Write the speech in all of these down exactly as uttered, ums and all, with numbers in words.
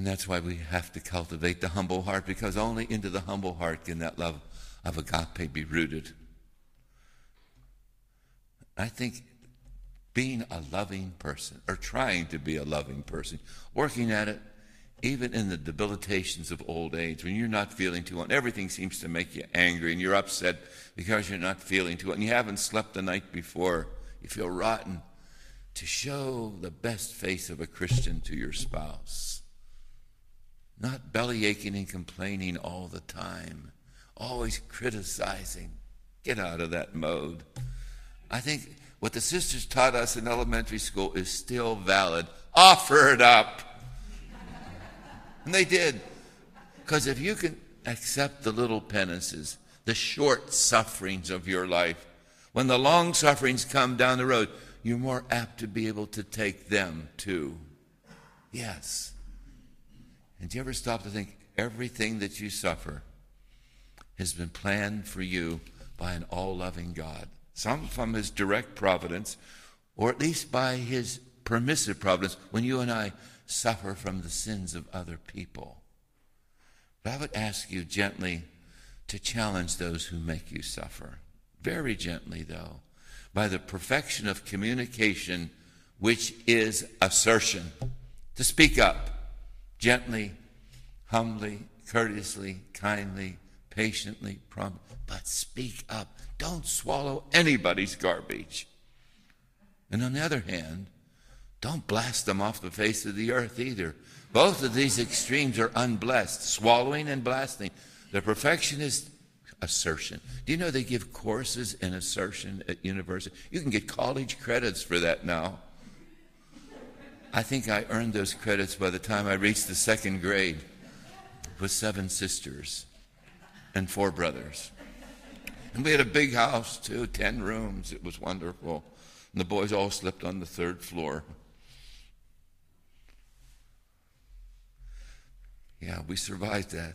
And that's why we have to cultivate the humble heart, because only into the humble heart can that love of agape be rooted. I think being a loving person, or trying to be a loving person, working at it, even in the debilitations of old age, when you're not feeling too well, and everything seems to make you angry, and you're upset because you're not feeling too well, and you haven't slept the night before, you feel rotten, to show the best face of a Christian to your spouse. Not belly aching and complaining all the time, always criticizing. Get out of that mode. I think what the sisters taught us in elementary school is still valid. Offer it up. And they did. Because if you can accept the little penances, the short sufferings of your life, when the long sufferings come down the road, you're more apt to be able to take them too. Yes. And do you ever stop to think everything that you suffer has been planned for you by an all-loving God? Some from his direct providence, or at least by his permissive providence, when you and I suffer from the sins of other people. But I would ask you gently to challenge those who make you suffer. Very gently, though, by the perfection of communication, which is assertion. To speak up, gently, humbly, courteously, kindly, patiently, prompt, but speak up. Don't swallow anybody's garbage. And on the other hand, don't blast them off the face of the earth either. Both of these extremes are unblessed, swallowing and blasting. The perfectionist assertion. Do you know they give courses in assertion at university? You can get college credits for that now. I think I earned those credits by the time I reached the second grade with seven sisters and four brothers. And we had a big house too, ten rooms. It was wonderful. And the boys all slept on the third floor. Yeah, we survived that.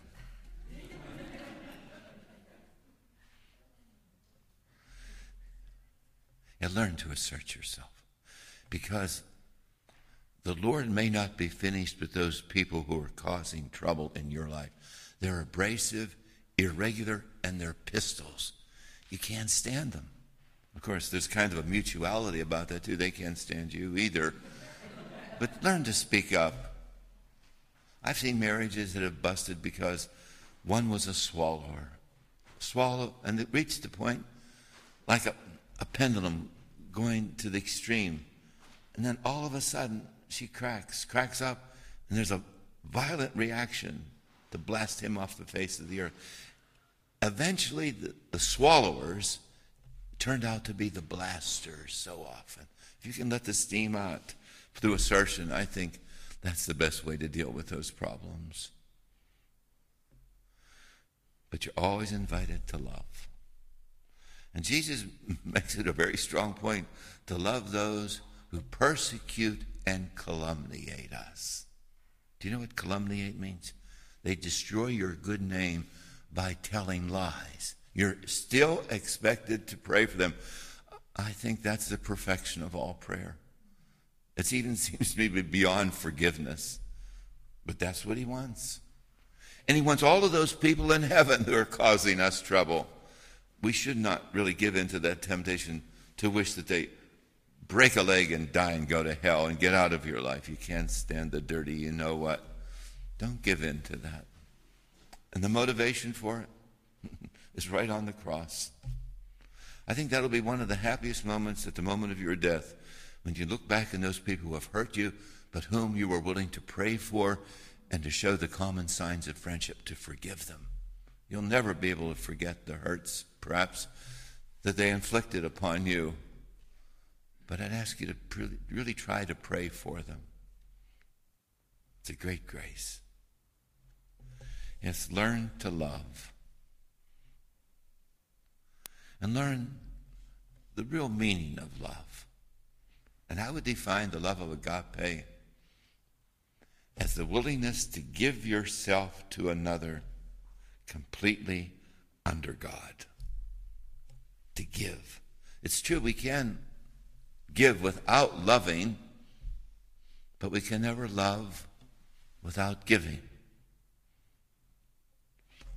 And learn to assert yourself, because the Lord may not be finished with those people who are causing trouble in your life. They're abrasive, irregular, and they're pistols. You can't stand them. Of course, there's kind of a mutuality about that too. They can't stand you either. But learn to speak up. I've seen marriages that have busted because one was a swallower. Swallow, and it reached the point like a, a pendulum going to the extreme. And then all of a sudden, she cracks, cracks up, and there's a violent reaction to blast him off the face of the earth. Eventually, the, the swallowers turned out to be the blasters so often. If you can let the steam out through assertion, I think that's the best way to deal with those problems. But you're always invited to love. And Jesus makes it a very strong point to love those who persecute and calumniate us. Do you know what calumniate means? They destroy your good name by telling lies. You're still expected to pray for them. I think that's the perfection of all prayer. It even seems to me beyond forgiveness. But that's what he wants. And he wants all of those people in heaven who are causing us trouble. We should not really give in to that temptation to wish that they break a leg and die and go to hell and get out of your life. You can't stand the dirty, you know what? Don't give in to that. And the motivation for it is right on the cross. I think that'll be one of the happiest moments at the moment of your death, when you look back on those people who have hurt you, but whom you were willing to pray for and to show the common signs of friendship, to forgive them. You'll never be able to forget the hurts, perhaps, that they inflicted upon you. But I'd ask you to really try to pray for them. It's a great grace. Yes, learn to love. And learn the real meaning of love. And I would define the love of agape as the willingness to give yourself to another completely under God. To give. It's true, we can give without loving, but we can never love without giving.